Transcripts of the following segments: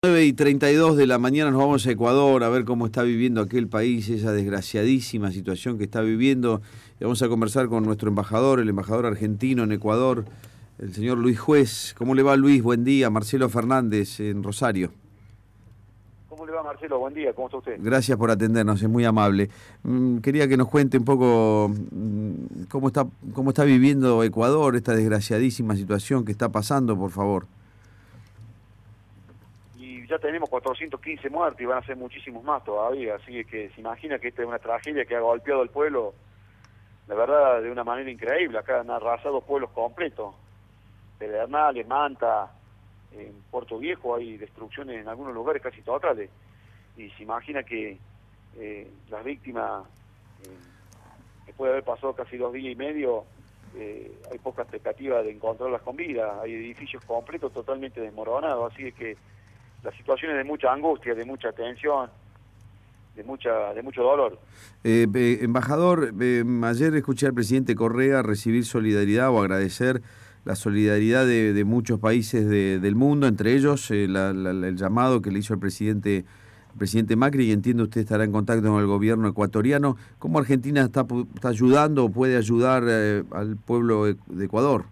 9:32 de la mañana nos vamos a Ecuador a ver cómo está viviendo aquel país, esa desgraciadísima situación que está viviendo. Y vamos a conversar con nuestro embajador, el embajador argentino en Ecuador, el señor Luis Juez. ¿Cómo le va, Luis? Buen día. Marcelo Fernández en Rosario. ¿Cómo le va, Marcelo? Buen día, ¿cómo está usted? Gracias por atendernos, es muy amable. Quería que nos cuente un poco cómo está viviendo Ecuador, esta desgraciadísima situación que está pasando, por favor. Y ya tenemos 415 muertos y van a ser muchísimos más todavía, así que se imagina que esta es una tragedia que ha golpeado al pueblo, la verdad, de una manera increíble. Acá han arrasado pueblos completos, Pedernales, Manta, en Puerto Viejo hay destrucciones en algunos lugares casi totales, y se imagina que las víctimas, después de haber pasado casi 2 días y medio, hay poca expectativa de encontrarlas con vida, hay edificios completos totalmente desmoronados, así que la situación es de mucha angustia, de mucha tensión, de mucho dolor. Embajador, ayer escuché al presidente Correa recibir solidaridad o agradecer la solidaridad de muchos países del mundo, entre ellos el llamado que le hizo el presidente Macri, y entiendo usted estará en contacto con el gobierno ecuatoriano. ¿Cómo Argentina está ayudando o puede ayudar al pueblo de Ecuador?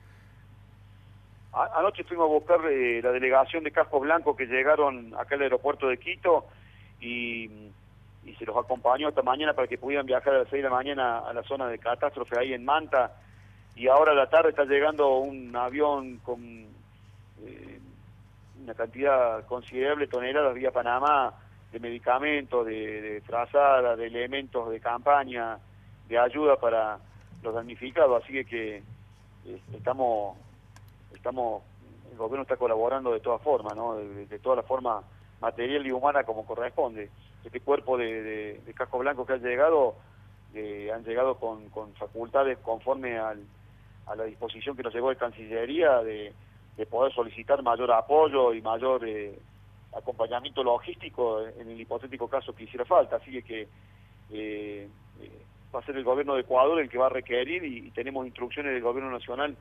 Anoche fuimos a buscar la delegación de Cascos Blancos que llegaron acá al aeropuerto de Quito y, y se los acompañó esta mañana para que pudieran viajar a las 6 de la mañana a la zona de catástrofe ahí en Manta, y ahora a la tarde está llegando un avión con una cantidad considerable de toneladas vía Panamá, de medicamentos, de frazada, de elementos de campaña, de ayuda para los damnificados, así que estamos, el gobierno está colaborando de todas formas, ¿no? De toda la forma material y humana como corresponde. Este cuerpo de casco blanco que han llegado con facultades conforme a la disposición que nos llegó de Cancillería de poder solicitar mayor apoyo y mayor acompañamiento logístico en el hipotético caso que hiciera falta. Así que va a ser el gobierno de Ecuador el que va a requerir, y tenemos instrucciones del gobierno nacional,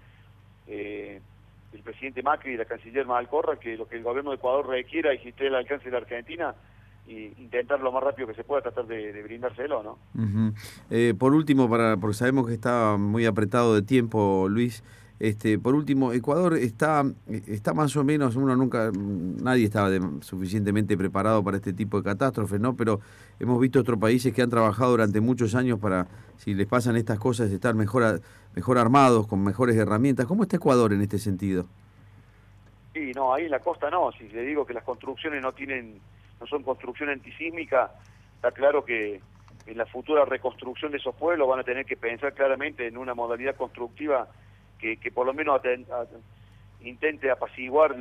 del presidente Macri y la canciller Malcorra, que lo que el gobierno de Ecuador requiera y si esté al alcance de la Argentina, y intentar lo más rápido que se pueda tratar de brindárselo, ¿no? Por último, porque sabemos que está muy apretado de tiempo, Luis, por último, Ecuador está más o menos, nadie estaba suficientemente preparado para este tipo de catástrofes, ¿no? Pero hemos visto otros países que han trabajado durante muchos años para, si les pasan estas cosas, estar mejor armados, con mejores herramientas. ¿Cómo está Ecuador en este sentido? Sí, no, ahí en la costa no. Si le digo que las construcciones no son construcción antisísmica, está claro que en la futura reconstrucción de esos pueblos van a tener que pensar claramente en una modalidad constructiva que por lo menos intente apaciguar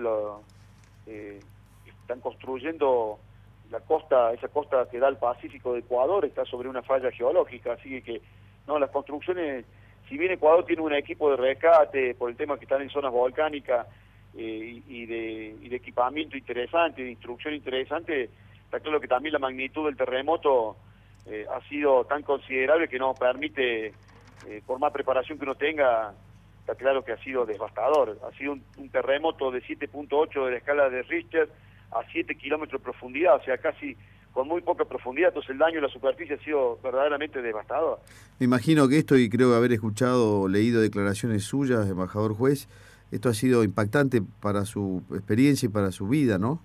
están construyendo la costa, esa costa que da al Pacífico de Ecuador está sobre una falla geológica, así que no, las construcciones, si bien Ecuador tiene un equipo de rescate por el tema que están en zonas volcánicas, y de equipamiento interesante, de instrucción interesante, está claro que también la magnitud del terremoto ha sido tan considerable que no permite, por más preparación que uno tenga, está claro que ha sido devastador. Ha sido un terremoto de 7.8 de la escala de Richter a 7 kilómetros de profundidad, o sea, casi con muy poca profundidad, entonces el daño en la superficie ha sido verdaderamente devastador. Me imagino que esto, y creo haber escuchado o leído declaraciones suyas, embajador Juez, esto ha sido impactante para su experiencia y para su vida, ¿no?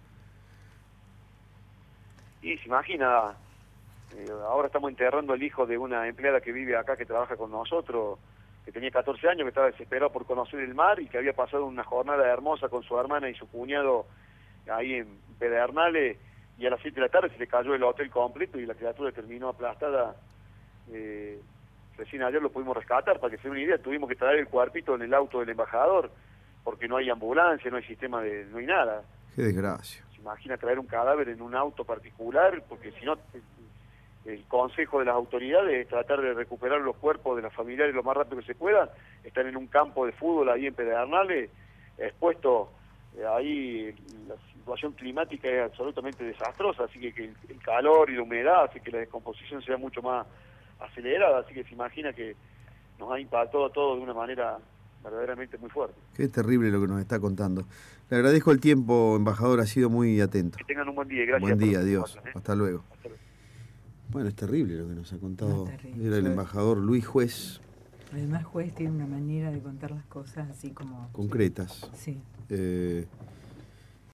Y se imagina, ahora estamos enterrando al hijo de una empleada que vive acá, que trabaja con nosotros, que tenía 14 años, que estaba desesperado por conocer el mar y que había pasado una jornada hermosa con su hermana y su cuñado ahí en Pedernales, y a las 7 de la tarde se le cayó el hotel completo y la criatura terminó aplastada. Recién ayer lo pudimos rescatar, para que se den una idea, tuvimos que traer el cuerpito en el auto del embajador, porque no hay ambulancia, no hay sistema no hay nada. Qué desgracia. Se imagina traer un cadáver en un auto particular, porque si no, el consejo de las autoridades es tratar de recuperar los cuerpos de los familiares lo más rápido que se pueda. Están en un campo de fútbol ahí en Pedernales, expuestos, ahí la situación climática es absolutamente desastrosa, así que el calor y la humedad hace que la descomposición sea mucho más acelerada, así que se imagina que nos ha impactado a todos de una manera verdaderamente muy fuerte. Qué terrible lo que nos está contando. Le agradezco el tiempo, embajador, ha sido muy atento. Que tengan un buen día y gracias. Buen día, por la adiós. información, ¿eh? Hasta luego. Hasta luego. Bueno, es terrible lo que nos ha contado. No, terrible. Era el embajador Luis Juez. Además, Juez tiene una manera de contar las cosas así como... Concretas. Sí.